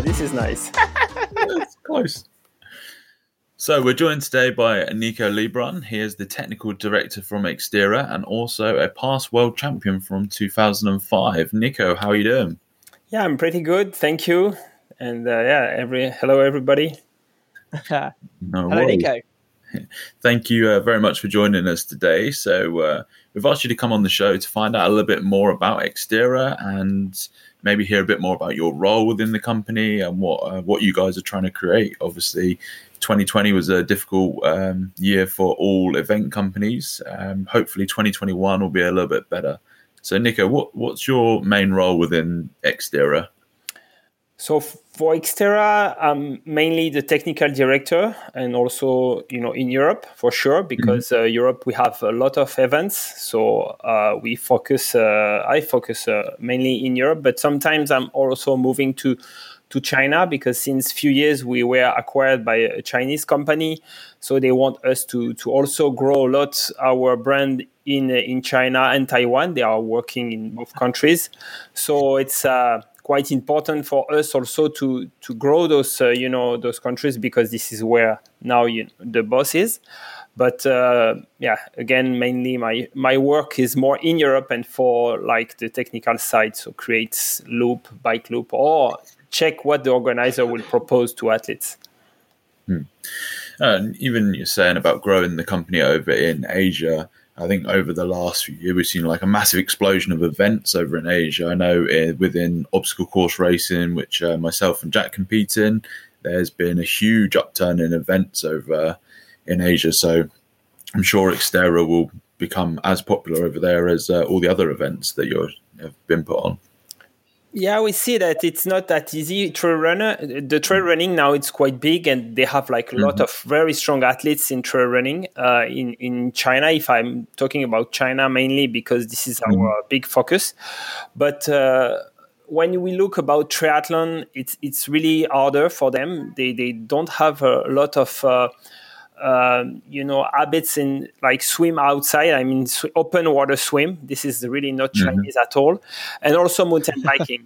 This is nice. It's close. So we're joined today by Nico Lebrun. He is the technical director from Xterra and also a past world champion from 2005. Nico, how are you doing? Yeah, I'm pretty good. Thank you. And hello, everybody. No Hello, worries. Nico. Thank you very much for joining us today. So we've asked you to come on the show to find out a little bit more about Xterra and maybe hear a bit more about your role within the company and what you guys are trying to create. Obviously, 2020 was a difficult year for all event companies. Hopefully 2021 will be a little bit better. So Nico, what's your main role within Xterra? So for Xterra, I'm mainly the technical director, and also in Europe for sure, because Europe we have a lot of events. So I focus mainly in Europe, but sometimes I'm also moving to China, because since few years we were acquired by a Chinese company, so they want us to also grow a lot our brand in China and Taiwan. They are working in both countries, so it's quite important for us also to grow those those countries, because this is where now the boss is. But again, mainly my work is more in Europe and for like the technical side, so create loop, bike loop, or check what the organizer will propose to athletes. Even you're saying about growing the company over in Asia, I think over the last few years, we've seen like a massive explosion of events over in Asia. I know within obstacle course racing, which myself and Jack compete in, there's been a huge upturn in events over in Asia. So I'm sure Xterra will become as popular over there as all the other events that have been put on. Yeah, we see that it's not that easy. The trail running now, it's quite big, and they have like a lot of very strong athletes in trail running in China. If I'm talking about China mainly, because this is our big focus. But when we look about triathlon, it's really harder for them. They don't have a lot of habits in like swim outside. I mean, open water swim. This is really not Chinese at all. And also mountain biking.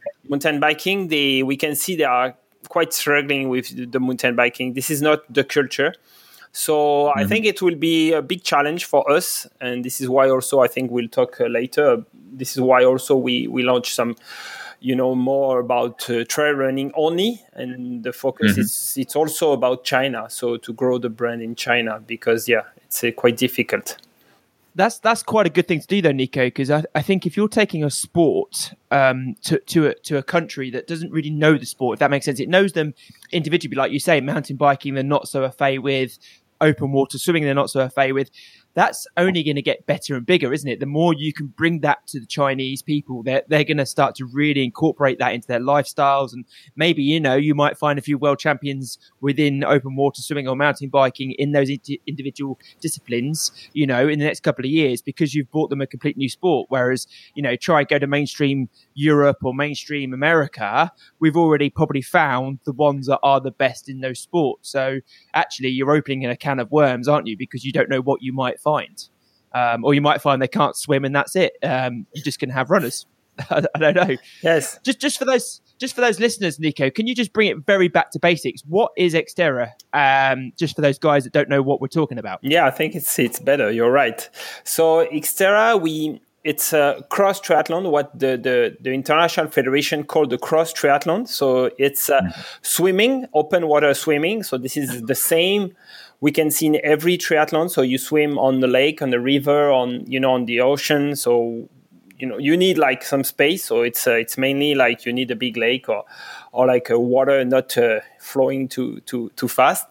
We can see they are quite struggling with the mountain biking. This is not the culture. So I think it will be a big challenge for us. And this is why also, I think we'll talk later. This is why also we launch some more about trail running only, and the focus it's also about China, so to grow the brand in China, because it's quite difficult. That's quite a good thing to do though, Nico, because I think if you're taking a sport to a country that doesn't really know the sport, if that makes sense, it knows them individually, like you say, mountain biking they're not so au fait with, open water swimming they're not so au fait with. That's only going to get better and bigger, isn't it? The more you can bring that to the Chinese people, they're going to start to really incorporate that into their lifestyles. And maybe, you might find a few world champions within open water swimming or mountain biking in those individual disciplines, in the next couple of years, because you've brought them a complete new sport. Whereas, try and go to mainstream Europe or mainstream America, we've already probably found the ones that are the best in those sports. So actually, you're opening a can of worms, aren't you? Because you don't know what you might find. Or you might find they can't swim and that's it. You're just going to have runners. I don't know. Yes. Just for those listeners, Nico, can you just bring it very back to basics? What is Xterra? Just for those guys that don't know what we're talking about. Yeah, I think it's better. You're right. So Xterra, it's a cross triathlon, what the International Federation called the cross triathlon. So it's swimming, open water swimming. So this is the same we can see in every triathlon. So you swim on the lake, on the river, on the ocean. So you need like some space. So it's mainly like you need a big lake or like a water not flowing too fast,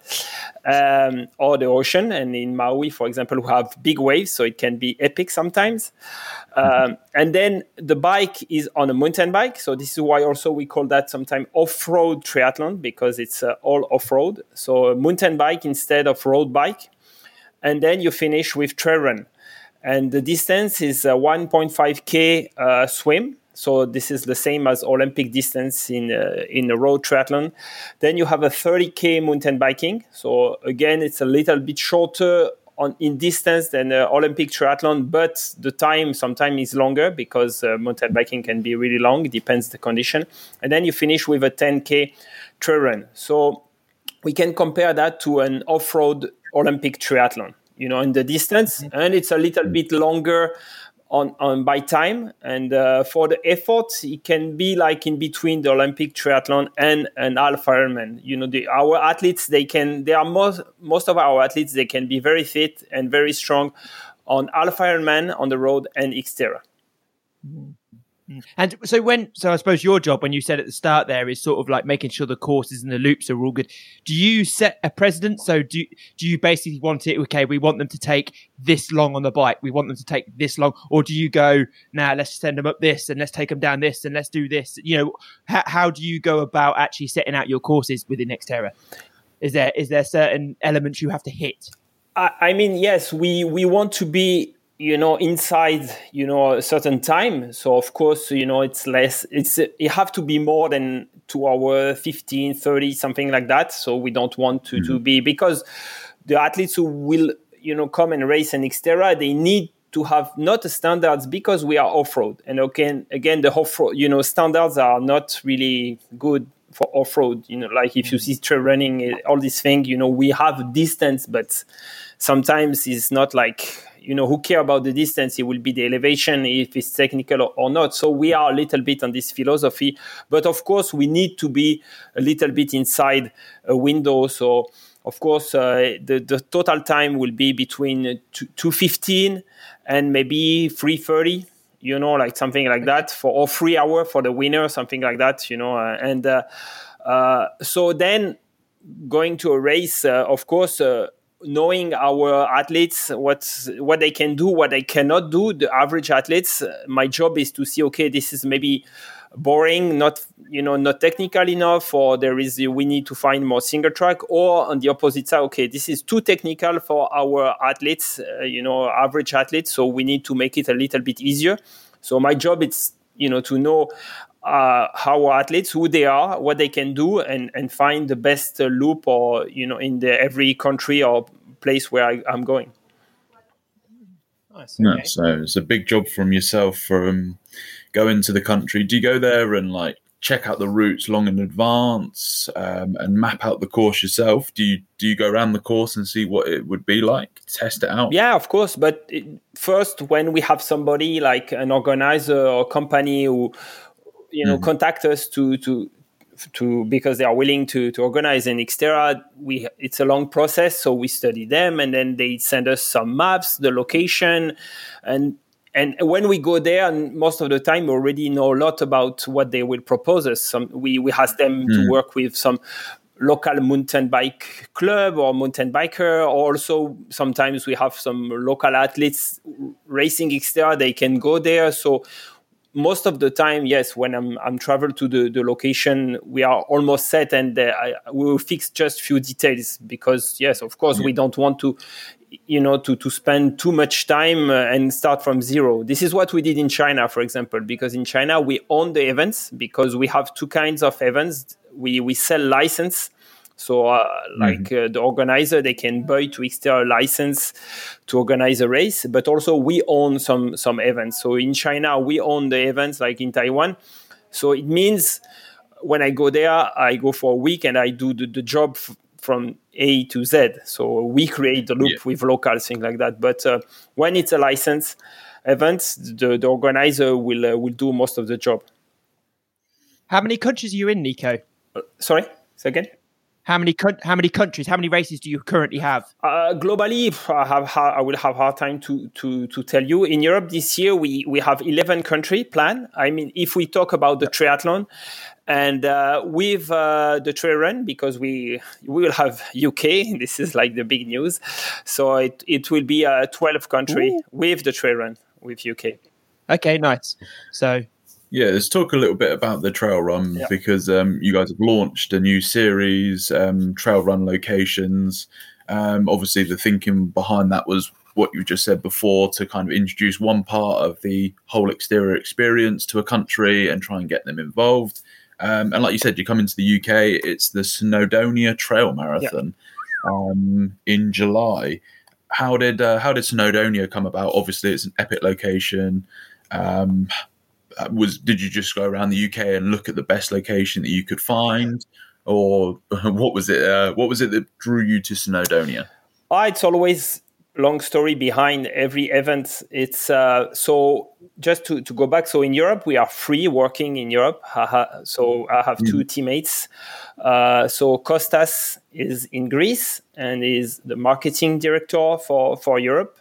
or the ocean. And in Maui, for example, we have big waves, so it can be epic sometimes. And then the bike is on a mountain bike. So this is why also we call that sometimes off-road triathlon, because it's all off-road. So a mountain bike instead of road bike. And then you finish with trail run. And the distance is 1.5K swim. So this is the same as Olympic distance in a road triathlon. Then you have a 30K mountain biking. So again, it's a little bit shorter in distance than Olympic triathlon, but the time sometimes is longer because mountain biking can be really long. It depends the condition. And then you finish with a 10K trail run. So we can compare that to an off-road Olympic triathlon, in the distance, and it's a little bit longer on by time. And for the effort, it can be like in between the Olympic triathlon and an half Ironman. Our athletes, most of our athletes, they can be very fit and very strong on half Ironman on the road and Xterra. And so I suppose your job, when you said at the start there, is sort of like making sure the courses and the loops are all good. Do you set a precedent? So do you basically want it, okay, we want them to take this long on the bike, we want them to take this long, or do you go, let's send them up this and let's take them down this and let's do this? How do you go about actually setting out your courses within Xterra? Is there certain elements you have to hit? I mean, yes, we want to be inside, a certain time. So of course, it's less, it have to be more than 2 hours, 15, 30, something like that. So we don't want to be, because the athletes who will, come and race in Xterra, they need to have not the standards because we are off-road. And again, the off-road, standards are not really good for off-road. Like if you see trail running, all these things, we have distance, but sometimes it's not like, who care about the distance? It will be the elevation, if it's technical or not. So we are a little bit on this philosophy. But of course, we need to be a little bit inside a window. So of course, the total time will be between 2:15 and maybe 3:30. Like something like that or 3 hours for the winner, something like that. So then going to a race, of course. Knowing our athletes, what they can do, what they cannot do, the average athletes, my job is to see, okay, this is maybe boring, not technical enough, or we need to find more single track, or on the opposite side, okay, this is too technical for our athletes, average athletes, so we need to make it a little bit easier. So my job is, to know our athletes, who they are, what they can do, and find the best loop, or in every country or place where I'm going. Nice. Okay. So it's a big job from yourself from going to the country. Do you go there and check out the routes long in advance and map out the course yourself? Do you go around the course and see what it would be like, test it out? Yeah, of course. But first, when we have somebody like an organizer or company who contact us to because they are willing to organize in Xterra, it's a long process. So we study them, and then they send us some maps, the location, and when we go there, and most of the time we already know a lot about what they will propose us. We ask them to work with some local mountain bike club or mountain biker. Also, sometimes we have some local athletes racing Xterra. They can go there. So most of the time, yes, when I'm travel to the location, we are almost set, and we will fix just few details because, yes, of course, we don't want to, to spend too much time and start from zero. This is what we did in China, for example, because in China we own the events because we have two kinds of events. We sell license. So the organizer, they can buy to Xterra license to organize a race, but also we own some events. So in China, we own the events like in Taiwan. So it means when I go there, I go for a week and I do the job from A to Z. So we create the loop with locals, things like that. But when it's a license event, the organizer will do most of the job. How many countries are you in, Nico? Sorry, say again? How many countries, how many races do you currently have? Globally, I will have hard time to tell you. In Europe this year, we have 11 countries planned. I mean, if we talk about the triathlon and with the trail run, because we will have UK. This is like the big news. So it will be 12 countries with the trail run with UK. Okay, nice. So... yeah, let's talk a little bit about the trail run because you guys have launched a new series, Trail Run Locations. Obviously, the thinking behind that was what you just said before, to kind of introduce one part of the whole Xterra experience to a country and try and get them involved. And like you said, you come into the UK, it's the Snowdonia Trail Marathon in July. how did Snowdonia come about? Obviously, it's an epic location. Did you just go around the UK and look at the best location that you could find, or what was it? What was it that drew you to Snowdonia? It's always long story behind every event. It's so just to go back. So in Europe, we are free working in Europe. So I have two teammates. So Kostas is in Greece and is the marketing director for Europe.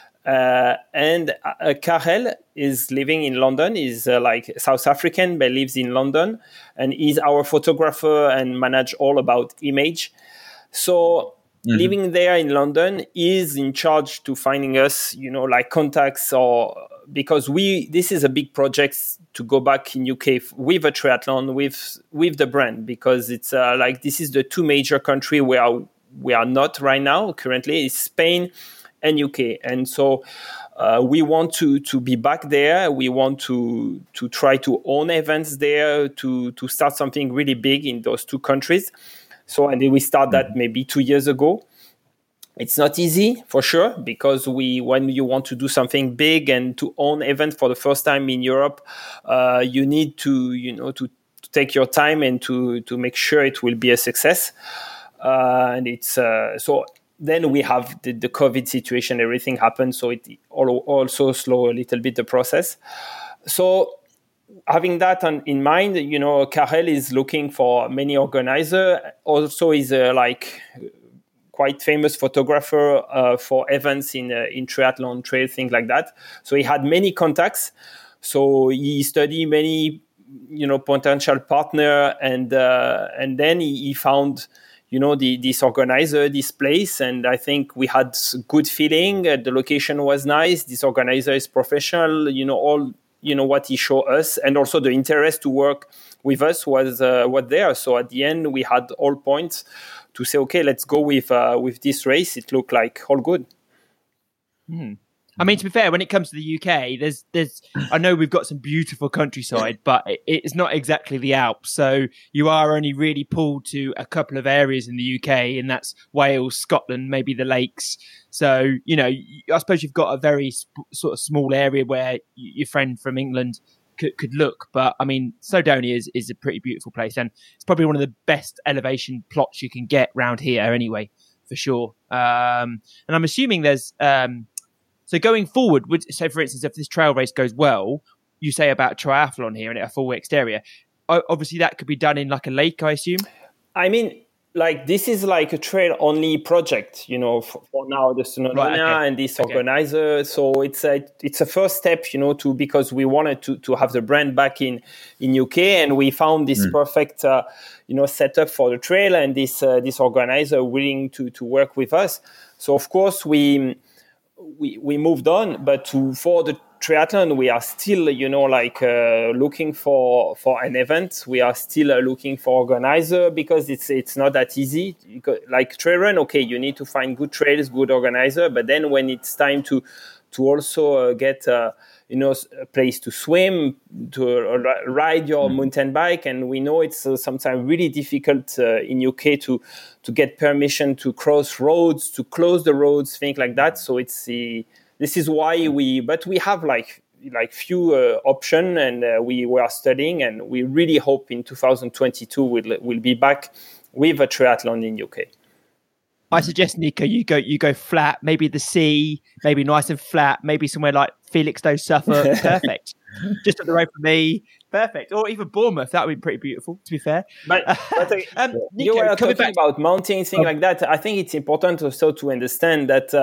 And Karel is living in London. He's like South African, but lives in London, and he's our photographer and manage all about image. So living there in London is in charge to finding us, like contacts, or because this is a big project to go back in UK with a triathlon with the brand, because it's like this is the two major country where we are not right now currently is Spain and UK, and so we want to be back there. We want to try to own events there, to start something really big in those two countries. So, and then we start that maybe 2 years ago. It's not easy for sure, because when you want to do something big and to own event for the first time in Europe, you need to take your time and to make sure it will be a success. And it's so. Then we have the COVID situation, everything happened, so it also slow a little bit the process. So having that in mind, Karel is looking for many organizers. Also, he's quite famous photographer for events in triathlon, trail, things like that. So he had many contacts. So he studied many, potential partner, and then he found this organizer, this place, and I think we had good feeling. The location was nice. This organizer is professional. All what he showed us, and also the interest to work with us was there. So at the end, we had all points to say, okay, let's go with this race. It looked like all good. I mean, to be fair, when it comes to the UK, there's I know we've got some beautiful countryside, but it's not exactly the Alps. So you are only really pulled to a couple of areas in the UK, and that's Wales, Scotland, maybe the lakes. So, I suppose you've got a very sort of small area where your friend from England could look. But I mean, Snowdonia is a pretty beautiful place, and it's probably one of the best elevation plots you can get round here anyway, for sure. And I'm assuming there's... So going forward, so for instance, if this trail race goes well, you say about triathlon here and a full exterior, obviously that could be done in like a lake, I assume? I mean, this is like a trail only project, for now, the Snowdonia and this organizer. So it's a first step, because we wanted to have the brand back in UK, and we found this perfect, setup for the trail, and this organizer willing to work with us. So of course we moved on, but for the triathlon, we are still, looking for an event. We are still looking for organizer, because it's not that easy. Like trail run, okay, you need to find good trails, good organizer. But then when it's time to also get a place to swim, to ride your mountain bike, and we know it's sometimes really difficult in UK to get permission to cross roads, to close the roads, things like that. So this is why we have like few option, and we are studying, and we really hope in 2022 we'll be back with a triathlon in UK. I suggest, Nico, you go flat, maybe the sea, maybe nice and flat, maybe somewhere like Felixstowe, Suffolk. Perfect. Just up the road from me. Perfect. Or even Bournemouth. That would be pretty beautiful, to be fair. But Nico, you were talking about mountain, things like that. I think it's important also to understand that,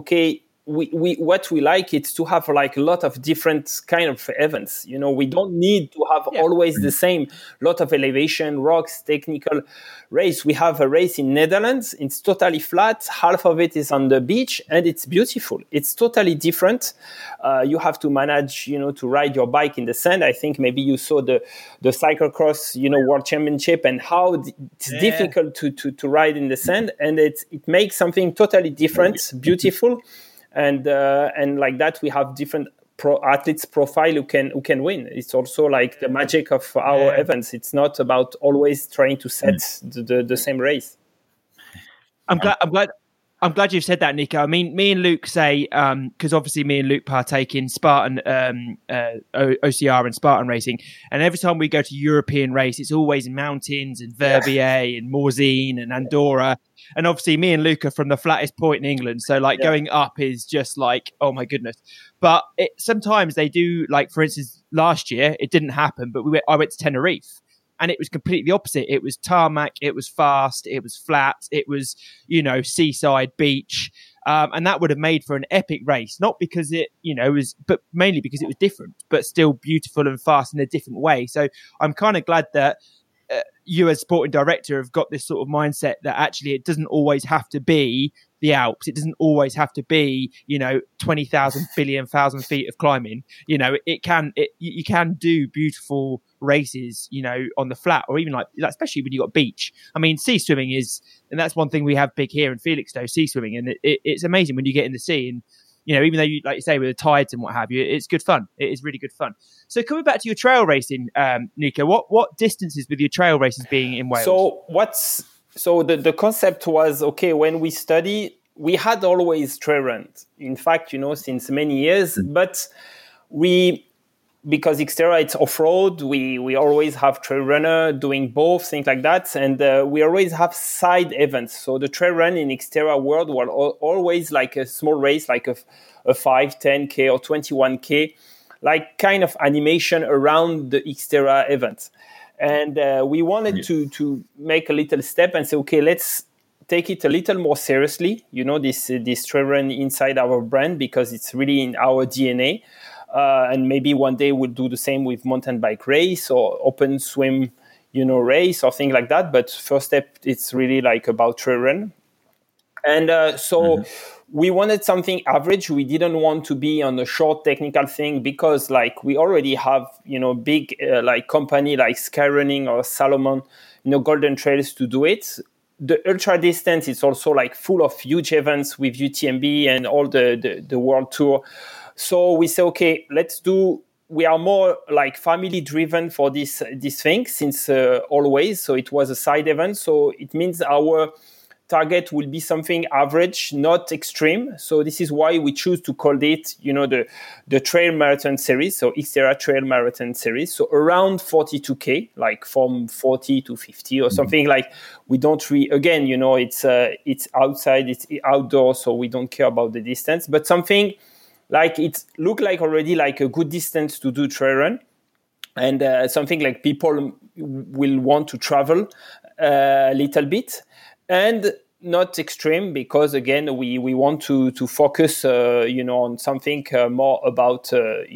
we what we like is to have like a lot of different kind of events. We don't need to have always the same lot of elevation, rocks, technical race. We have a race in Netherlands. It's totally flat. Half of it is on the beach, and it's beautiful. It's totally different. You have to manage, to ride your bike in the sand. I think maybe you saw the cyclocross, World Championship, and how it's difficult to ride in the sand, and it makes something totally different, beautiful. And like that, we have different athletes profile who can win. It's also like the magic of our events. It's not about always trying to set the same race. I'm glad I'm glad you've said that, Nico. I mean, me and Luke say, because obviously me and Luke partake in Spartan OCR and Spartan racing, and every time we go to European race, it's always in mountains and Verbier and Morzine and Andorra. And obviously me and Luke are from the flattest point in England, so like going up is just like, oh my goodness. But sometimes they do, like for instance, last year it didn't happen, but I went to Tenerife. And it was completely opposite. It was tarmac, it was fast, it was flat, it was, seaside, beach. And that would have made for an epic race, not because it, was, but mainly because it was different, but still beautiful and fast in a different way. So I'm kind of glad that you as sporting director have got this sort of mindset that actually it doesn't always have to be the Alps. It doesn't always have to be, 20,000 billion thousand feet of climbing. You can do beautiful races, on the flat, or even like especially when you've got beach. I mean, sea swimming and that's one thing we have big here in Felixstowe, sea swimming. And it's amazing when you get in the sea and, even though you, like you say, with the tides and what have you, it's good fun. It is really good fun. So coming back to your trail racing, Nico, what distances with your trail races being in Wales? So the concept was, okay, when we study, we had always trail runs. In fact, since many years, but because Xterra, it's off-road, we always have trail runner doing both, things like that. And we always have side events. So the trail run in Xterra world was always like a small race, like a 5, 10K or 21K, like kind of animation around the Xterra event. And we wanted to make a little step and say, okay, let's take it a little more seriously, this trail run inside our brand, because it's really in our DNA. And maybe one day we'll do the same with mountain bike race or open swim, race or things like that. But first step, it's really like about trail run. And we wanted something average. We didn't want to be on a short technical thing because like we already have, big like company like Skyrunning or Salomon, Golden Trails to do it. The ultra distance is also like full of huge events with UTMB and all the world tour. So we say, okay, we are more like family driven for this thing since always. So it was a side event. So it means our target will be something average, not extreme. So this is why we choose to call it, the Trail Marathon Series. So Xterra Trail Marathon Series. So around 42K, like from 40 to 50 or something. Like we don't again, it's outside, it's outdoors. So we don't care about the distance, but something like it look like already like a good distance to do trail run, and something like people will want to travel a little bit, and not extreme, because again we want to focus on something more about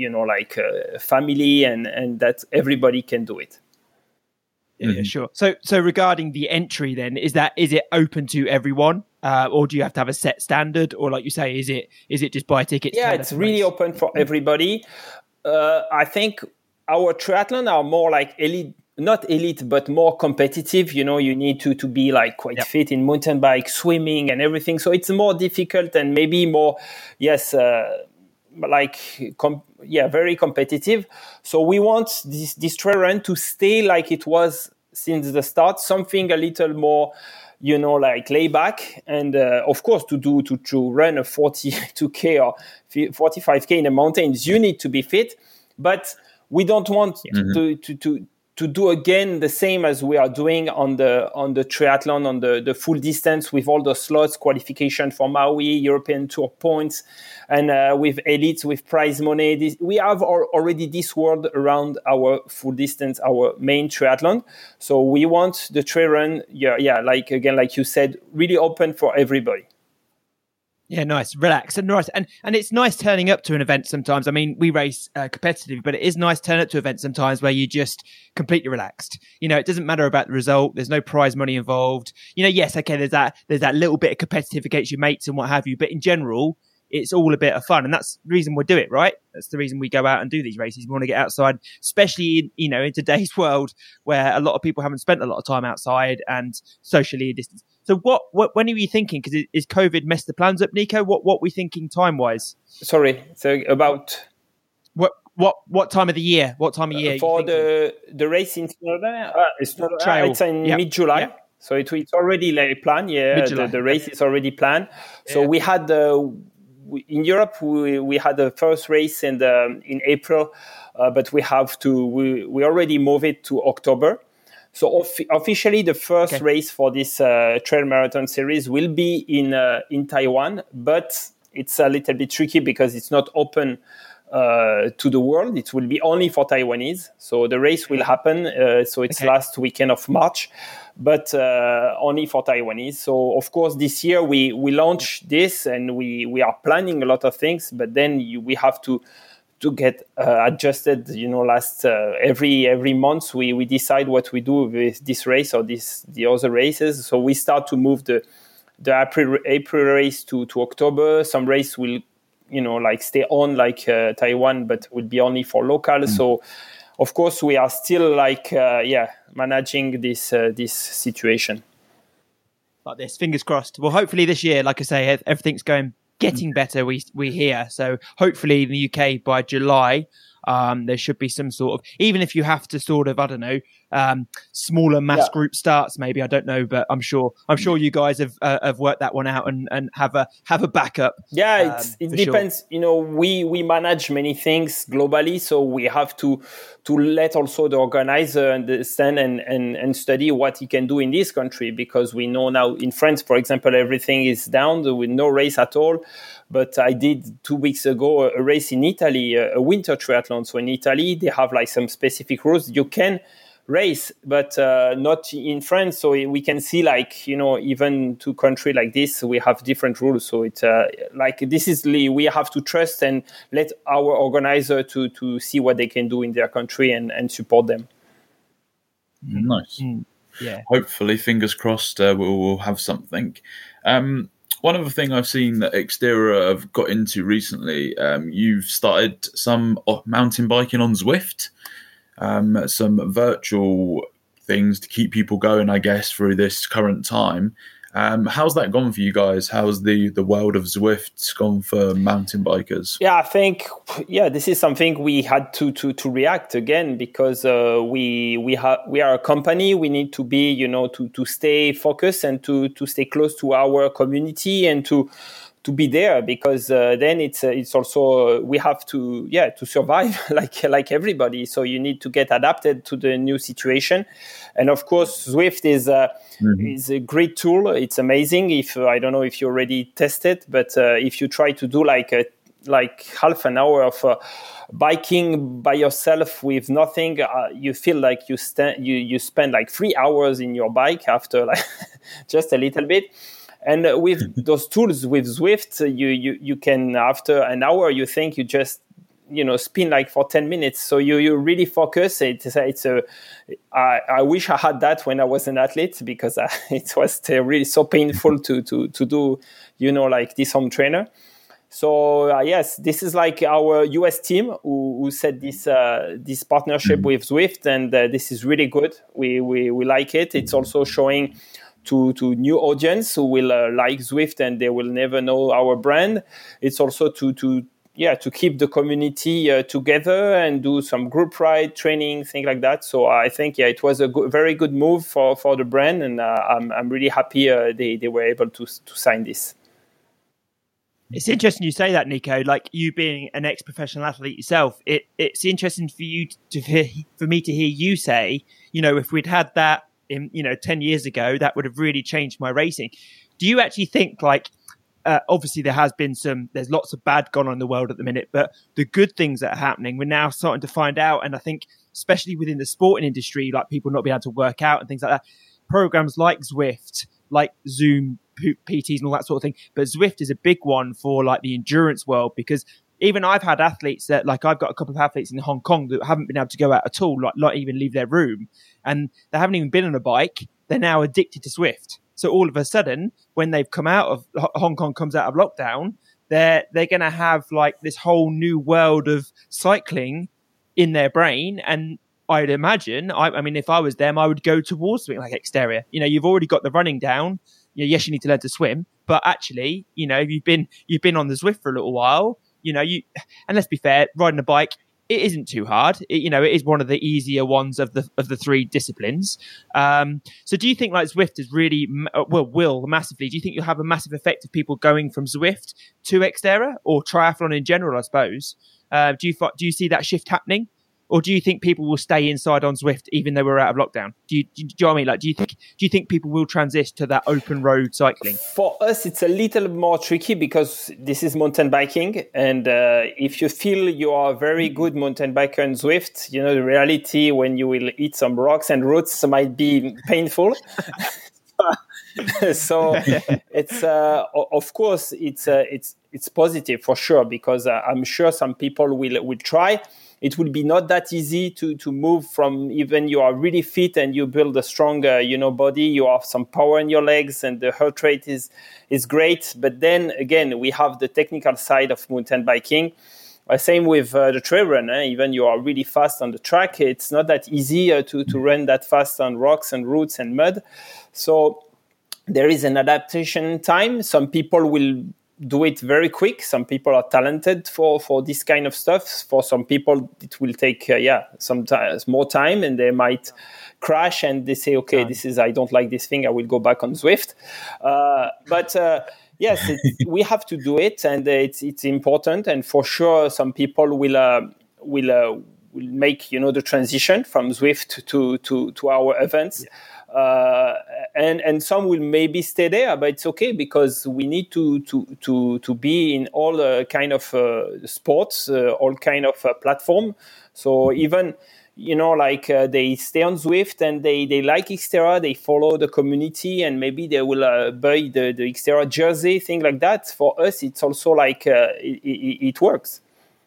family and that everybody can do it. Yeah, sure. So regarding the entry, then is it open to everyone? Or do you have to have a set standard, or like you say, is it just buy tickets? Yeah, it's really open for everybody. I think our triathlon are more like elite, not elite, but more competitive. You need to be like quite fit in mountain bike, swimming, and everything. So it's more difficult and maybe more, very competitive. So we want this trail run to stay like it was since the start, something a little more, like lay back, and of course to run a 42K or 45K in the mountains, you need to be fit, but we don't want to do again the same as we are doing on the triathlon, on the full distance, with all the slots, qualification for Maui, European Tour points, and with elites, with prize money. We have already this world around our full distance, our main triathlon. So we want the trail run, like you said, really open for everybody. Yeah, nice, relax, and nice, and it's nice turning up to an event sometimes. I mean, we race competitively, but it is nice turning up to events sometimes where you're just completely relaxed. It doesn't matter about the result. There's no prize money involved. Yes, okay, there's that little bit of competitive against your mates and what have you, but in general, it's all a bit of fun, and that's the reason we do it, right? That's the reason we go out and do these races. We want to get outside, especially in today's world where a lot of people haven't spent a lot of time outside and socially distanced. So when are you thinking? Because is COVID messed the plans up, Nico? What are we thinking time-wise? Sorry, so about what time of the year? What time of year for the race in Snowdon? It's in mid-July. Yeah. So it's already like planned. Yeah, the race is already planned. So we had in Europe we had the first race in April, but we already moved it to October. So officially, the first race for this trail marathon series will be in Taiwan, but it's a little bit tricky because it's not open to the world. It will be only for Taiwanese. So the race will happen. So it's last weekend of March, but only for Taiwanese. So of course, this year we launched this and we are planning a lot of things, but then we have to get adjusted. Last every month we decide what we do with this race or the other races. So we start to move the April race to October. Some race will stay on like Taiwan, but will be only for local. So of course we are still managing this situation like this. Fingers crossed. Well, hopefully this year, like I say, everything's getting better. We hear. So hopefully in the UK by July, there should be some sort of, even if you have to sort of, I don't know, smaller mass group starts, maybe, I don't know, but I'm sure you guys have worked that one out and have a backup. Yeah, it depends. Sure. We manage many things globally, so we have to let also the organizer understand and study what he can do in this country, because we know now in France, for example, everything is down with no race at all. But I did 2 weeks ago a race in Italy, a winter triathlon. So in Italy, they have like some specific rules. You can race, but not in France. So we can see even to country like this, we have different rules. So it's we have to trust and let our organizer to see what they can do in their country and support them. Nice. Yeah. Hopefully, fingers crossed, we'll have something. One other thing I've seen that Xterra have got into recently, you've started some mountain biking on Zwift, some virtual things to keep people going, I guess, through this current time. How's that gone for you guys? How's the world of Zwift gone for mountain bikers? Yeah, I think this is something we had to react again, because we are a company. We need to be to stay focused and to stay close to our community and to be there, because then it's also we have to survive like everybody. So you need to get adapted to the new situation. And of course, Zwift is a great tool. It's amazing. If I don't know if you already tested, but if you try to do like half an hour of biking by yourself with nothing, you feel like you spend like 3 hours in your bike after just a little bit. And with those tools, with Zwift, you can, after an hour, you think you just spin like for 10 minutes. So you really focus. I wish I had that when I was an athlete, because it was really so painful to do like this home trainer. So yes, this is like our US team who set this partnership with Zwift, and this is really good. We like it. It's also showing to new audience who will like Zwift and they will never know our brand. It's also to keep the community together and do some group ride training, things like that. So I think it was a very good move for the brand, and I'm really happy they were able to sign this. It's interesting you say that, Nico. Like, you being an ex-professional athlete yourself, it's interesting for me to hear you say, if we'd had that in 10 years ago, that would have really changed my racing. Do you actually think obviously there's lots of bad gone on in the world at the minute, but the good things that are happening, we're now starting to find out. And I think especially within the sporting industry, like people not being able to work out and things like that, programs like Zwift, like Zoom PTs and all that sort of thing. But Zwift is a big one for like the endurance world, because even I've had athletes that, like, I've got a couple of athletes in Hong Kong that haven't been able to go out at all, like not even leave their room, and they haven't even been on a bike. They're now addicted to Zwift. So all of a sudden, when they've come out of Hong Kong, comes out of lockdown, they're going to have like this whole new world of cycling in their brain. And I'd imagine, I mean, if I was them, I would go towards something like Xterra. You've already got the running down. Yes, you need to learn to swim, but actually, you've been on the Zwift for a little while. And let's be fair, riding a bike, it isn't too hard. It is one of the easier ones of the three disciplines. So do you think like Zwift is really, will massively, do you think you'll have a massive effect of people going from Zwift to Xterra or triathlon in general, I suppose? Do you see that shift happening? Or do you think people will stay inside on Zwift even though we're out of lockdown? Do you know what I mean? Like, do you think people will transition to that open road cycling? For us, it's a little more tricky because this is mountain biking, and if you feel you are a very good mountain biker in Zwift, the reality when you will hit some rocks and roots might be painful. So it's of course it's positive for sure, because I'm sure some people will try. It will be not that easy to move from, even you are really fit and you build a strong body, you have some power in your legs and the heart rate is great. But then again, we have the technical side of mountain biking. Same with the trail run. Even you are really fast on the track, it's not that easy to run that fast on rocks and roots and mud. So there is an adaptation time. Some people will do it very quick. Some people are talented for this kind of stuff. For some people, it will take sometimes more time, and they might crash and they say, okay, I don't like this thing. I will go back on Zwift. But yes, we have to do it, and it's important. And for sure, some people will make the transition from Zwift to our events. Yeah. And some will maybe stay there, but it's okay, because we need to be in all kind of sports, all kind of platform. So even they stay on Zwift and they like Xterra, they follow the community, and maybe they will buy the Xterra jersey, thing like that. For us, it's also like it works.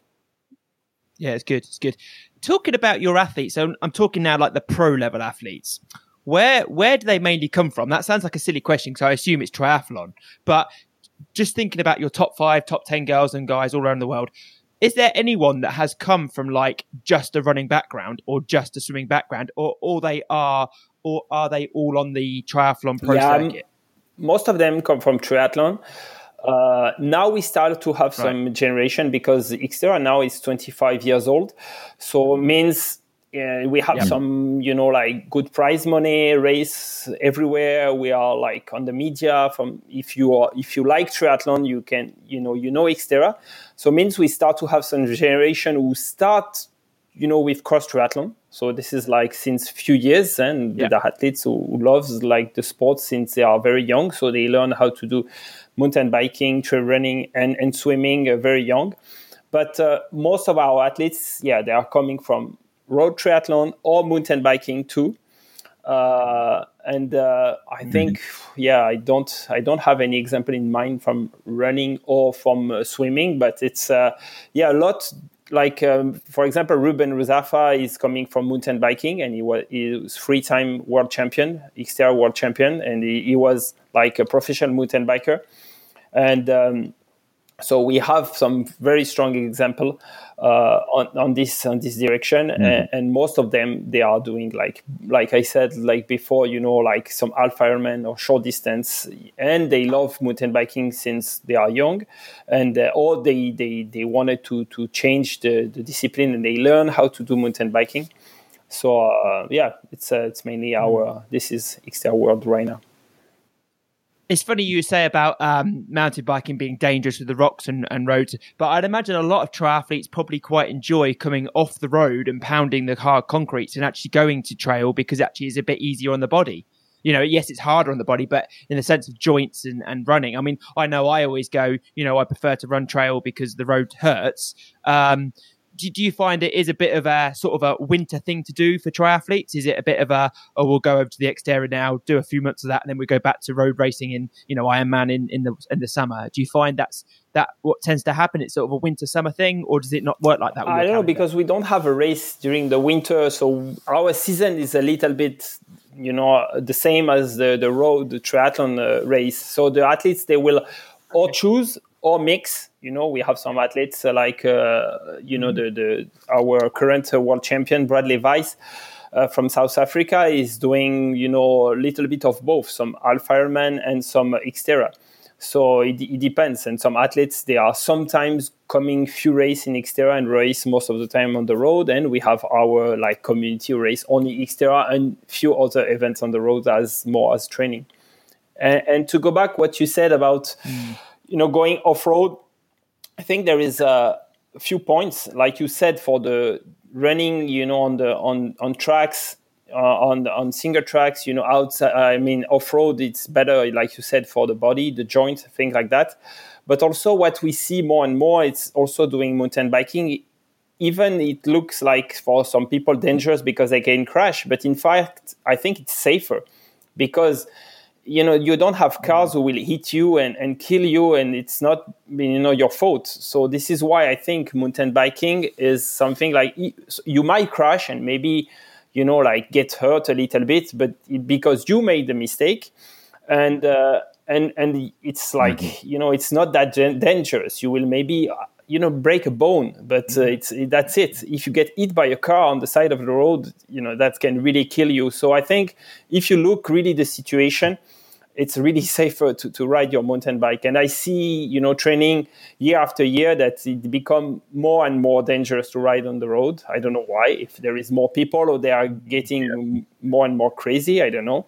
Yeah, it's good. It's good. Talking about your athletes, so I'm talking now like the pro level athletes. Where do they mainly come from? That sounds like a silly question, because I assume it's triathlon. But just thinking about your top 5, top 10 girls and guys all around the world, is there anyone that has come from like just a running background or just a swimming background, or are they all on the triathlon pro circuit? Most of them come from triathlon. Now we start to have some generation, because Xterra now is 25 years old. So it means we have some, like good prize money, race everywhere. We are like on the media. From if you like triathlon, you can Xterra. So it means we start to have some generation who start with cross triathlon. So this is like since few years, and the athletes who loves like the sport since they are very young. So they learn how to do mountain biking, trail running, and swimming very young. But most of our athletes, they are coming from road triathlon or mountain biking too. I think, I don't have any example in mind from running or from swimming, but it's a lot. Like, for example, Ruben Ruzafa is coming from mountain biking, and he was 3-time world champion, Xterra world champion, and he was like a professional mountain biker. And so we have some very strong example on this direction, and most of them, they are doing like I said, like before, like some half Ironman or short distance, and they love mountain biking since they are young, and or they wanted to change the discipline, and they learn how to do mountain biking. So it's mainly this is Xterra world right now. It's funny you say about mountain biking being dangerous with the rocks and roads, but I'd imagine a lot of triathletes probably quite enjoy coming off the road and pounding the hard concretes and actually going to trail, because actually it's a bit easier on the body. Yes, it's harder on the body, but in the sense of joints and running. I mean, I know I always go, I prefer to run trail because the road hurts. Do you find it is a bit of a sort of a winter thing to do for triathletes? Is it a bit of we'll go over to the Xterra now, do a few months of that, and then we go back to road racing in, Ironman in the summer? Do you find that what tends to happen? It's sort of a winter summer thing, or does it not work like that? I don't know, because we don't have a race during the winter, so our season is a little bit, the same as the triathlon race. So the athletes, they will or choose or mix. We have some athletes like, our current world champion, Bradley Weiss, from South Africa, is doing, a little bit of both, some half Ironman and some Xterra. So it depends. And some athletes, they are sometimes coming few race in Xterra and race most of the time on the road. And we have our like community race only Xterra and few other events on the road as more as training. And to go back what you said about, going off-road, I think there is a few points, like you said, for the running, on tracks, on single tracks, outside, off-road, it's better, like you said, for the body, the joint, things like that. But also what we see more and more, it's also doing mountain biking. Even it looks like for some people dangerous because they can crash. But in fact, I think it's safer because, you don't have cars who will hit you and kill you, and it's not, your fault. So this is why I think mountain biking is something like you might crash and maybe, get hurt a little bit, but because you made the mistake, and it's like it's not that dangerous. You will maybe break a bone, but that's it. If you get hit by a car on the side of the road, that can really kill you. So I think if you look really the situation, it's really safer to ride your mountain bike. And I see, training year after year that it become more and more dangerous to ride on the road. I don't know why, if there is more people or they are getting more and more crazy. I don't know.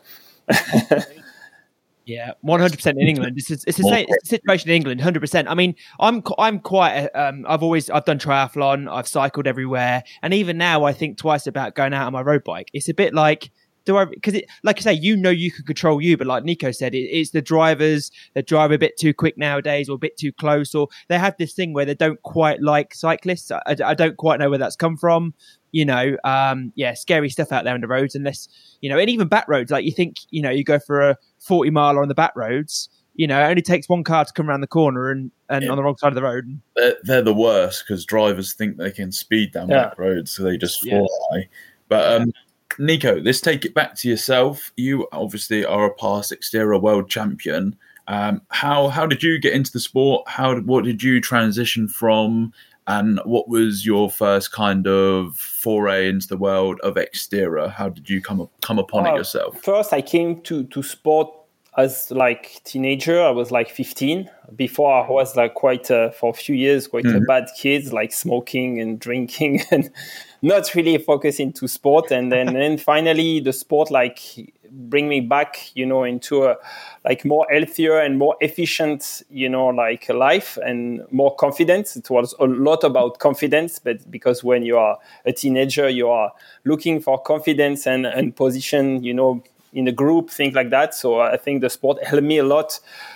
Yeah, 100% in England. It's a situation in England, 100%. I mean, I'm quite. I've done triathlon. I've cycled everywhere, and even now, I think twice about going out on my road bike. It's a bit like, because like you say, you can control you, but like Nico said, it's the drivers that drive a bit too quick nowadays, or a bit too close, or they have this thing where they don't quite like cyclists. I don't quite know where that's come from. Scary stuff out there on the roads, unless, and even back roads, like you think, you go for a 40 miler on the back roads, it only takes one car to come around the corner and on the wrong side of the road. They're the worst because drivers think they can speed down back roads, so they just fly. But Nico, let's take it back to yourself. You obviously are a past Xterra world champion. How did you get into the sport? What did you transition from? And what was your first kind of foray into the world of Xterra? How did you come upon it yourself? First, I came to sport as like teenager. I was like 15. Before I was like quite for a few years quite a bad kid, like smoking and drinking and not really focusing to sport. And then finally the sport like bring me back, into a like more healthier and more efficient, like life and more confidence. It was a lot about confidence, but because when you are a teenager, you are looking for confidence and position, in a group, things like that. So I think the sport helped me a lot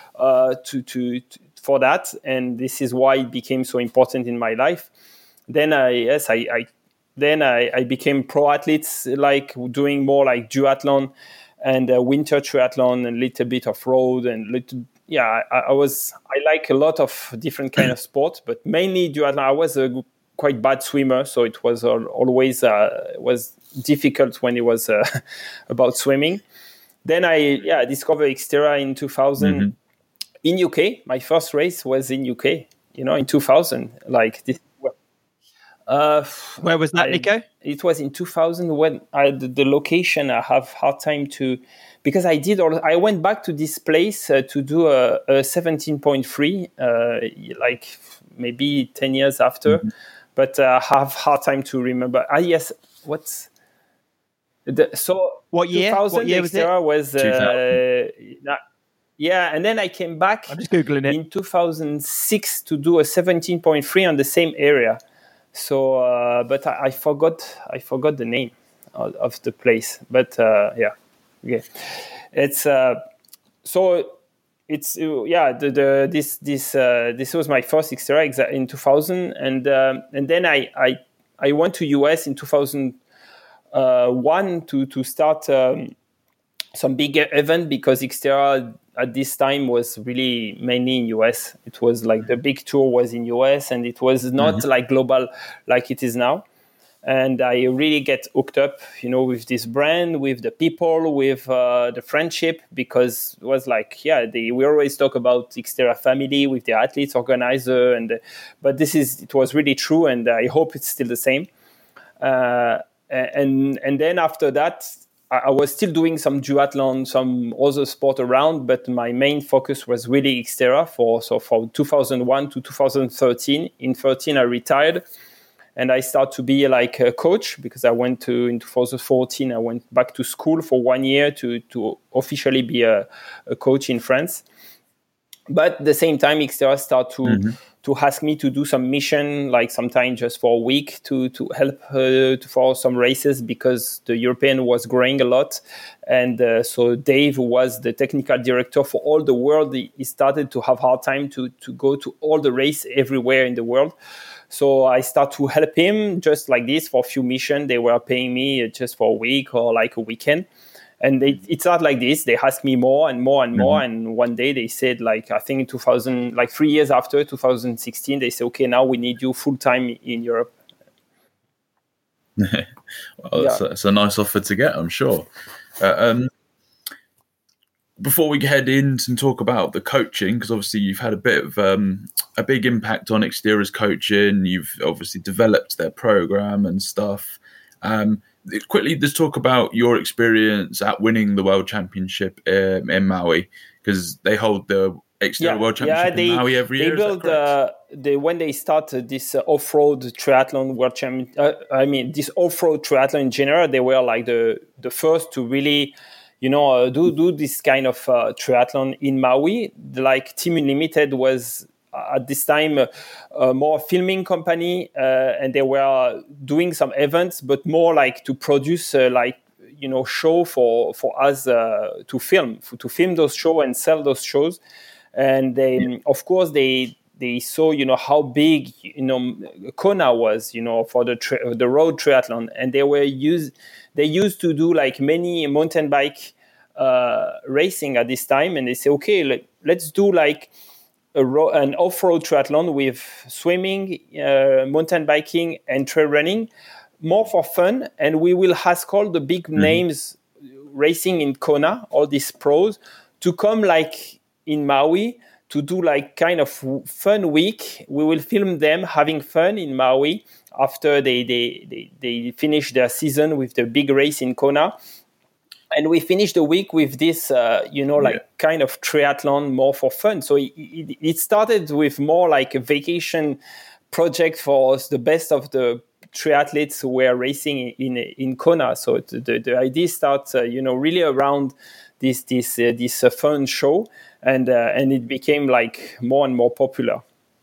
for that, and this is why it became so important in my life. Then I became pro athletes, like doing more like duathlon and winter triathlon and a little bit of road and I like a lot of different kind of sport, but mainly duathlon. I was a quite bad swimmer, so it was always was difficult when it was about swimming. Then I discovered Xterra in 2000 in UK. My first race was in UK, in 2000. Like this. Where was that, Nico? It was in 2000 when the location I have hard time to, because I went back to this place to do a 17.3 like maybe 10 years after, but I have hard time to remember. Yes, what's what year? 2000 what year was it? Was and then I came back. I'm just googling it in 2006 to do a 17.3 on the same area. So, but I forgot the name of the place. But it's so it's this was my first Xterra in 2000, and then I went to US in 2001 to start some bigger event, because Xterra at this time was really mainly in US. It was like the big tour was in US, and it was not like global like it is now. And I really get hooked up, with this brand, with the people, with the friendship, because it was like, we always talk about Xterra family with the athletes, organizer, but it was really true, and I hope it's still the same. And then after that, I was still doing some duathlon, some other sport around, but my main focus was really Xterra from 2001 to 2013. In 13, I retired, and I started to be like a coach because in 2014, I went back to school for 1 year to officially be a coach in France. But at the same time, Xterra started to ask me to do some mission, like sometimes just for a week to help for some races because the European was growing a lot. And so Dave was the technical director for all the world. He started to have hard time to go to all the race everywhere in the world. So I start to help him just like this for a few missions. They were paying me just for a week or like a weekend. And it started like this. They asked me more and more and more. And one day they said, like, I think in 2000, like 3 years after 2016, they said, okay, now we need you full time in Europe. Well, that's a nice offer to get, I'm sure. Before we head in and talk about the coaching, because obviously you've had a bit of a big impact on Xterra's coaching. You've obviously developed their program and stuff. Quickly, just talk about your experience at winning the World Championship in Maui, because they hold the Xterra World Championship in Maui every year. When they started this off-road triathlon World Champion, this off-road triathlon in general, they were like the first to really, do this kind of triathlon in Maui. Like Team Unlimited was at this time a more filming company, and they were doing some events, but more like to produce show for us to film those shows and sell those shows. And they, of course, they saw how big Kona was for the road triathlon, and they used to do like many mountain bike racing at this time, and they say, okay, let's do like an off-road triathlon with swimming, mountain biking, and trail running, more for fun. And we will ask all the big names racing in Kona, all these pros, to come like in Maui to do like kind of fun week. We will film them having fun in Maui after they finish their season with the big race in Kona. And we finished the week with this, kind of triathlon more for fun. So it started with more like a vacation project for us, the best of the triathletes who were racing in Kona. So the idea starts, really around this fun show, and it became like more and more popular.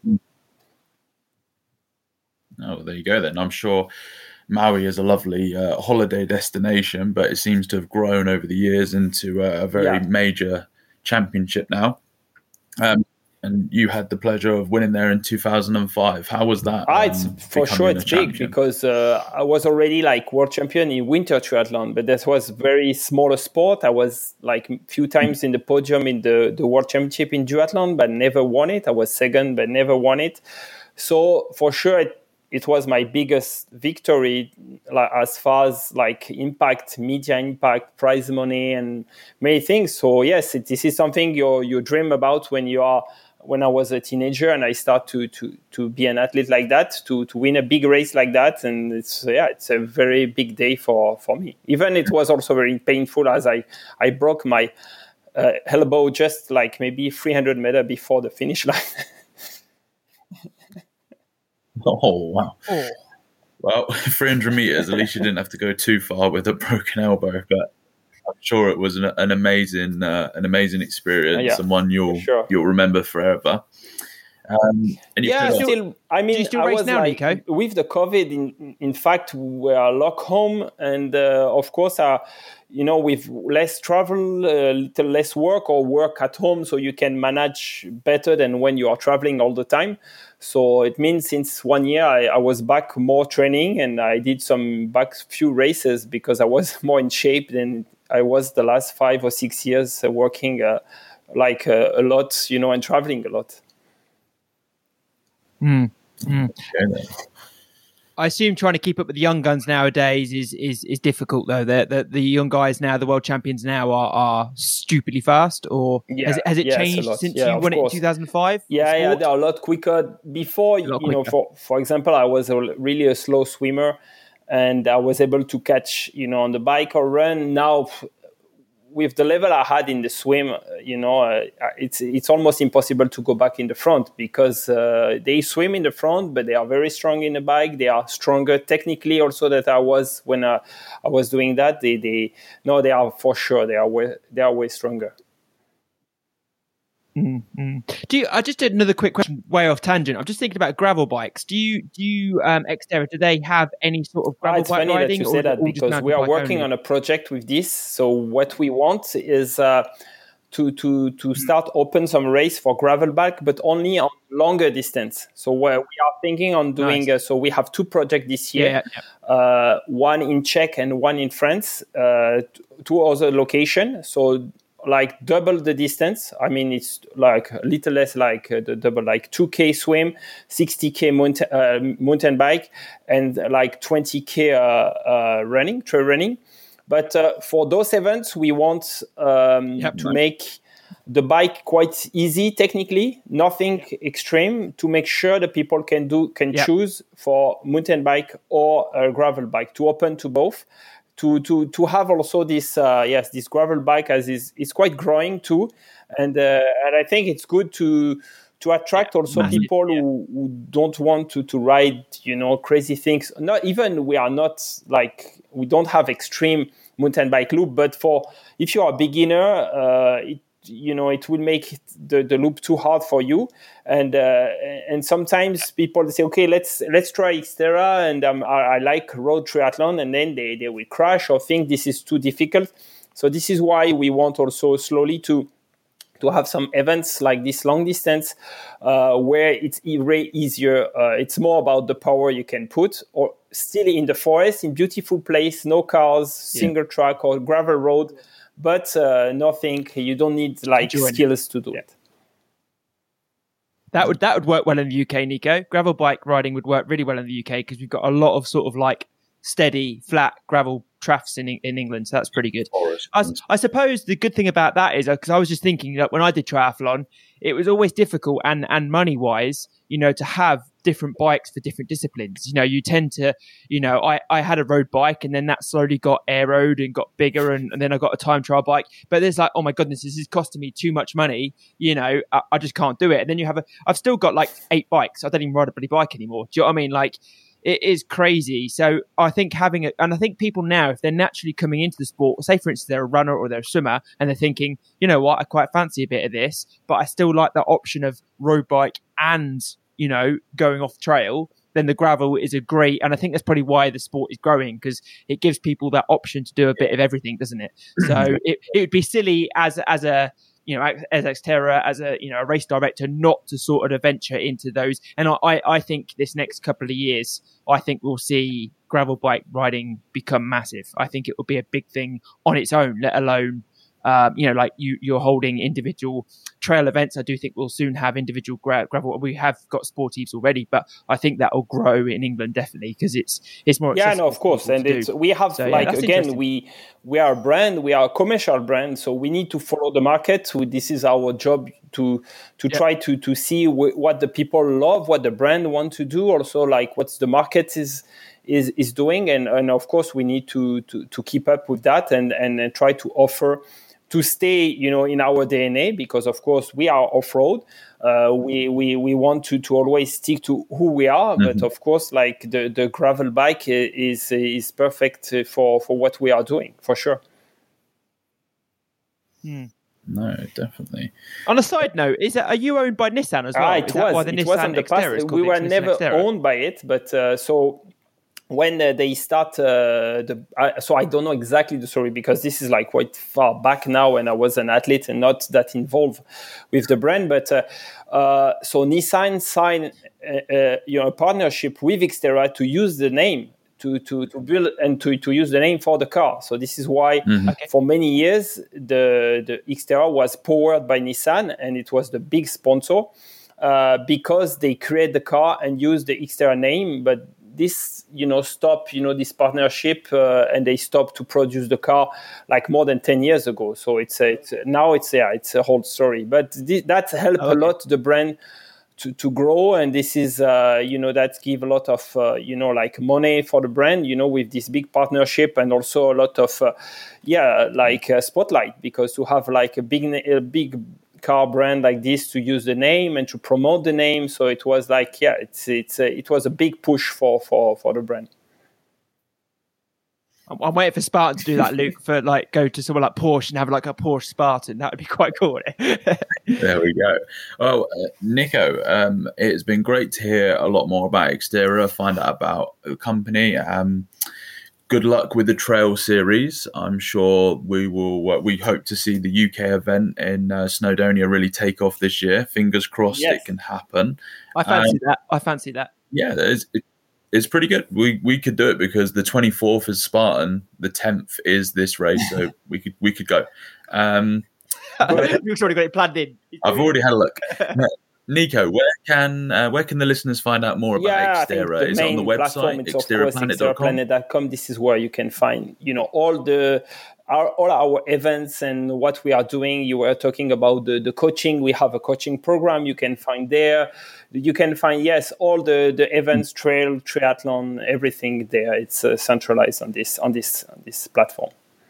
Oh, there you go then. I'm sure Maui is a lovely holiday destination, but it seems to have grown over the years into a very major championship now. And you had the pleasure of winning there in 2005. How was that? It's for sure it's big because I was already like world champion in winter triathlon, but that was very smaller sport. I was like a few times in the podium in the world championship in duathlon, but never won it. I was second, but never won it. So for sure, it was my biggest victory as far as like impact, media impact, prize money, and many things. So yes, this is something you dream about when I was a teenager, and I start to be an athlete like that, to win a big race like that. And it's a very big day for me. Even it was also very painful as I broke my elbow just like maybe 300 meters before the finish line. Oh, wow. Oh. Well, 300 meters, at least you didn't have to go too far with a broken elbow, but I'm sure it was an amazing experience, and one you'll remember forever. Do you still race now, like, Nico? With the COVID, in fact, we are locked home, and of course, with less travel, little less work or work at home, so you can manage better than when you are traveling all the time. So it means since 1 year, I was back more training, and I did few races because I was more in shape than I was the last 5 or 6 years working a lot, and traveling a lot. I assume trying to keep up with the young guns nowadays is difficult, though. The young guys now, the world champions now, are stupidly fast. Or has it changed since you won it in 2005? Yeah, they're a lot quicker. Before, for example, I was really a slow swimmer, and I was able to catch, on the bike or run. Now, with the level I had in the swim, it's almost impossible to go back in the front, because they swim in the front, but they are very strong in the bike. They are stronger technically also than I was when I was doing that. They are for sure. They are way stronger. Mm-hmm. I just did another quick question, way off tangent. I'm just thinking about gravel bikes. Do you Xterra, do they have any sort of gravel bike riding? It's funny that you say that, because we are working on a project with this. So what we want is to start open some race for gravel bike, but only on longer distance. So where we are thinking on doing, nice. So we have 2 projects this year, one in Czech and one in France, 2 other locations. So like double the distance. I mean, it's like a little less like the double, like 2K swim, 60K mountain bike, and like 20K trail running. But for those events, we want to make the bike quite easy technically, nothing extreme, to make sure that people can choose for mountain bike or a gravel bike, to open to both. To have also this this gravel bike, as is quite growing too, and I think it's good to attract also people who don't want to ride crazy things. Not even, we don't have extreme mountain bike loop, but if you are a beginner, it will make the loop too hard for you, and sometimes people say, okay, let's try Xterra, and I like road triathlon, and then they will crash or think this is too difficult. So this is why we want also slowly to have some events like this long distance, where it's way easier. It's more about the power you can put, or still in the forest, in beautiful place, no cars, single track or gravel road. But nothing. You don't need skills to do it. That would work well in the UK, Nico. Gravel bike riding would work really well in the UK, because we've got a lot of sort of like steady, flat gravel trafs in England. So that's pretty good. I suppose the good thing about that is, because I was just thinking that when I did triathlon, it was always difficult and money wise, to have different bikes for different disciplines. You tend to, I had a road bike, and then that slowly got aeroed and got bigger, and then I got a time trial bike. But there's like, oh my goodness, this is costing me too much money. I just can't do it. And then I've still got like 8 bikes. I don't even ride a bloody bike anymore. Do you know what I mean? Like, it is crazy. So I think and I think people now, if they're naturally coming into the sport, say for instance they're a runner or they're a swimmer, and they're thinking, you know what, I quite fancy a bit of this, but I still like that option of road bike and going off trail, then the gravel is a great, and I think that's probably why the sport is growing, because it gives people that option to do a bit of everything, doesn't it? So it would be silly as a as Xterra, as a race director, not to sort of venture into those. And I think this next couple of years, I think we'll see gravel bike riding become massive. I think it will be a big thing on its own, let alone like you're holding individual trail events. I do think we'll soon have individual gravel. We have got sportives already, but I think that will grow in England definitely, because it's more accessible. Yeah, no, of course. And we have again, we are a brand, we are a commercial brand, so we need to follow the market. This is our job to try to see what the people love, what the brand want to do, also like what the market is doing, and of course we need to keep up with that and try to offer, to stay in our DNA, because of course we are off-road. We want to always stick to who we are, but of course like the gravel bike is perfect for what we are doing, for sure. No, definitely. On a side note, are you owned by Nissan as well? It was in the past. We were never owned by it, but so when they start so I don't know exactly the story, because this is like quite far back now when I was an athlete and not that involved with the brand. But so Nissan signed a partnership with Xterra to use the name to build and to use the name for the car. So this is why for many years the Xterra was powered by Nissan, and it was the big sponsor because they create the car and use the Xterra name. But this, stop, this partnership, and they stopped to produce the car like more than 10 years ago. So it's a whole story. But that helped a lot the brand to grow, and this is that give a lot of like money for the brand, with this big partnership, and also a lot of spotlight, because to have like a big car brand like this, to use the name and to promote the name, so it was like it was a big push for the brand. I'm waiting for Spartan to do that, Luke, for like go to someone like Porsche and have like a Porsche Spartan. That would be quite cool. There we go. Well, Nico, it has been great to hear a lot more about Xterra, find out about the company. Good luck with the Trail Series. I'm sure we will. We hope to see the UK event in Snowdonia really take off this year. Fingers crossed it can happen. I fancy that. Yeah, it's pretty good. We could do it because the 24th is Spartan, the 10th is this race, so we could go. Luke's already got it planned in. I've already had a look. Nico, where can the listeners find out more about Xterra? Is it on the website, xterraplanet.com? This is where you can find, all our events and what we are doing. You were talking about the coaching. We have a coaching program you can find there. You can find, all the events, trail, triathlon, everything there. It's centralized on this platform.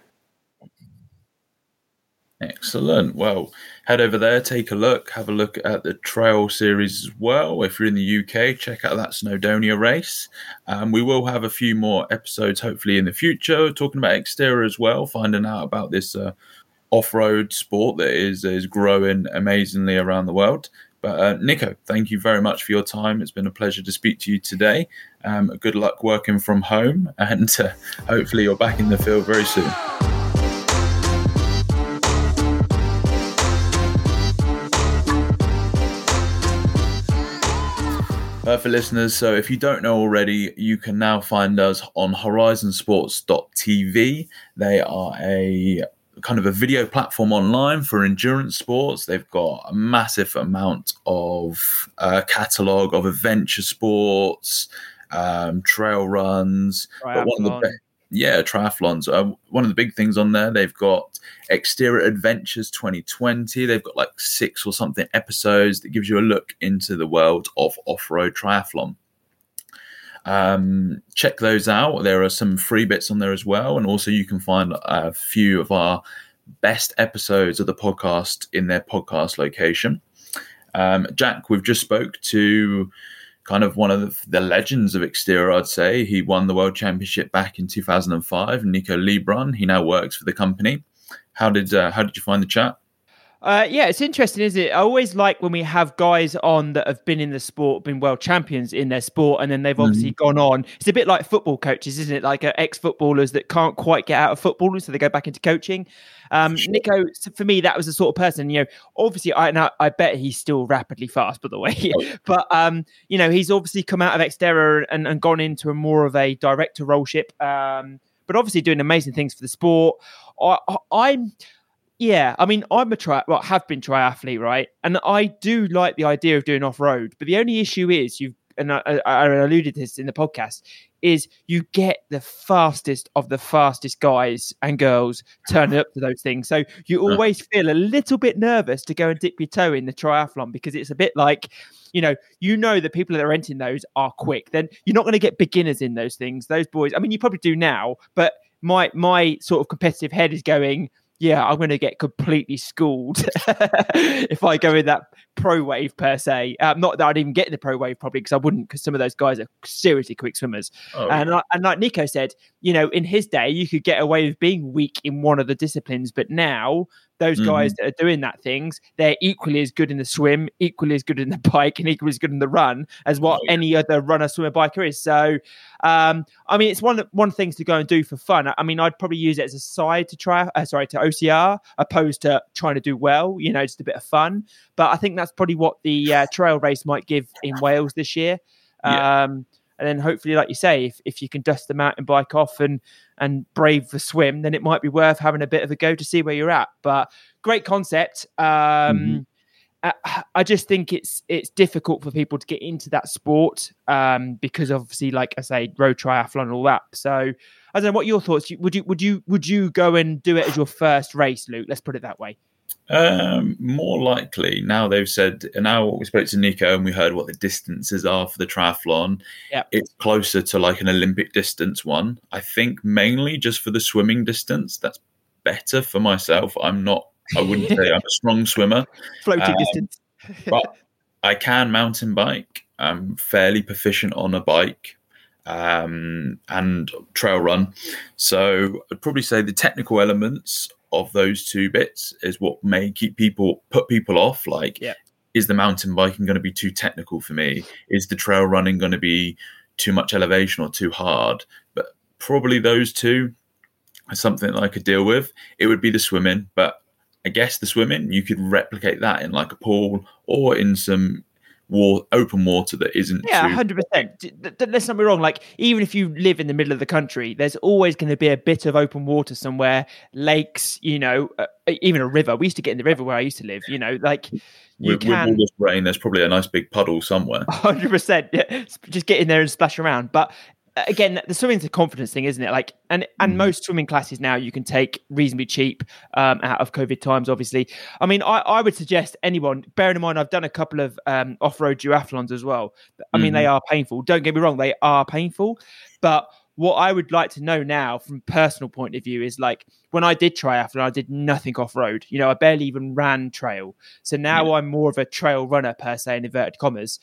Excellent. Well, head over there, take a look, have a look at the Trail Series as well. If you're in the UK, check out that Snowdonia race. We will have a few more episodes, hopefully, in the future, talking about Xterra as well, finding out about this off-road sport that is growing amazingly around the world. But Nico, thank you very much for your time. It's been a pleasure to speak to you today. Good luck working from home, and hopefully you're back in the field very soon. For listeners, so if you don't know already, you can now find us on horizonsports.tv. They are a kind of a video platform online for endurance sports. They've got a massive amount of catalogue of adventure sports, trail runs. But one of the triathlons. One of the big things on there, they've got Xterra Adventures 2020. They've got like 6 or something episodes that gives you a look into the world of off-road triathlon. Check those out. There are some free bits on there as well. And also you can find a few of our best episodes of the podcast in their podcast location. Jack, we've just spoke to kind of one of the legends of Xterra, I'd say. He won the World Championship back in 2005, Nico Lebrun. He now works for the company. How did you find the chat? It's interesting, isn't it? I always like when we have guys on that have been in the sport, been world champions in their sport, and then they've obviously gone on. It's a bit like football coaches, isn't it? Like ex-footballers that can't quite get out of football, so they go back into coaching. Nico, for me, that was the sort of person, obviously I bet he's still rapidly fast, by the way, but, he's obviously come out of Xterra and gone into a more of a director roleship, but obviously doing amazing things for the sport. I'm a have been triathlete, right? And I do like the idea of doing off-road, but the only issue is I alluded to this in the podcast, is you get the fastest of the fastest guys and girls turning up to those things. So you always feel a little bit nervous to go and dip your toe in the triathlon, because it's a bit like, the people that are entering those are quick. Then you're not going to get beginners in those things. Those boys, you probably do now, but my sort of competitive head is going, I'm going to get completely schooled if I go in that pro wave per se. Not that I'd even get in the pro wave probably, because I wouldn't, because some of those guys are seriously quick swimmers. And like Nico said, in his day, you could get away with being weak in one of the disciplines, but now those guys that are doing that things, they're equally as good in the swim, equally as good in the bike, and equally as good in the run as what any other runner, swimmer, biker is. So, it's one things to go and do for fun. I'd probably use it as a side to OCR, opposed to trying to do well, just a bit of fun. But I think that's probably what the trail race might give in Wales this year. And then hopefully, like you say, if you can dust the mountain bike off and brave the swim, then it might be worth having a bit of a go to see where you're at. But great concept. I just think it's difficult for people to get into that sport because obviously, like I say, road triathlon and all that. So I don't know what your thoughts. Would you go and do it as your first race, Luke? Let's put it that way. More likely now they've said, and now we spoke to Nico and we heard what the distances are for the triathlon. Yeah, it's closer to like an Olympic distance one. I think mainly just for the swimming distance. That's better for myself. I wouldn't say I'm a strong swimmer. Floating distance. But I can mountain bike. I'm fairly proficient on a bike and trail run. So I'd probably say the technical elements of those two bits is what may put people off. Like, is the mountain biking going to be too technical for me? Is the trail running going to be too much elevation or too hard? But probably those two are something that I could deal with. It would be the swimming, but I guess the swimming, you could replicate that in like a pool or in some open water that isn't. 100%. Let's not be wrong. Like, even if you live in the middle of the country, there's always going to be a bit of open water somewhere, lakes, even a river. We used to get in the river where I used to live, like with all this rain, there's probably a nice big puddle somewhere. 100%. Yeah. Just get in there and splash around. But again, the swimming's a confidence thing, isn't it? Like, and most swimming classes now you can take reasonably cheap out of COVID times, obviously. I mean, I would suggest anyone, bearing in mind I've done a couple of off-road duathlons as well. I mean, they are painful. Don't get me wrong, they are painful. But what I would like to know now from personal point of view is, like, when I did triathlon, I did nothing off-road. I barely even ran trail. So now I'm more of a trail runner per se, in inverted commas,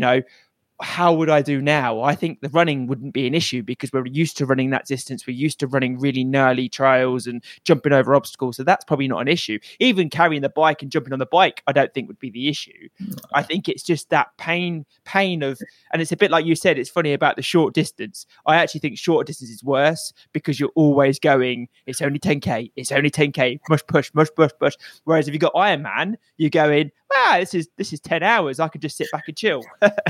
how would I do now? I think the running wouldn't be an issue because we're used to running that distance. We're used to running really gnarly trails and jumping over obstacles. So that's probably not an issue. Even carrying the bike and jumping on the bike, I don't think would be the issue. No. I think it's just that pain of, and it's a bit like you said, it's funny about the short distance. I actually think short distance is worse because you're always going, it's only 10K, must push. Whereas if you got Ironman, you're going, this is 10 hours. I could just sit back and chill.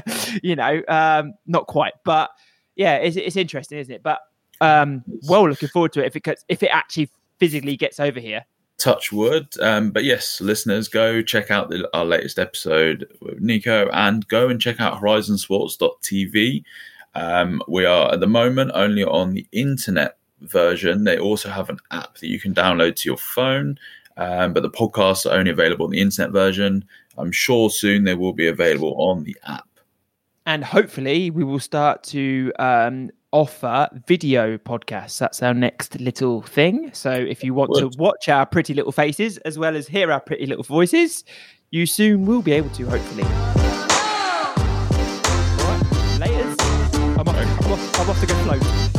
Not quite, but yeah, it's interesting, isn't it? But looking forward to it if it actually physically gets over here. Touch wood. But yes, listeners, go check out our latest episode with Nico and go and check out horizonsports.tv. We are at the moment only on the internet version. They also have an app that you can download to your phone. But the podcasts are only available in the internet version. I'm sure soon they will be available on the app. And hopefully we will start to offer video podcasts. That's our next little thing. So if you want to watch our pretty little faces as well as hear our pretty little voices, you soon will be able to, hopefully. All right, laters. I'm off to go float.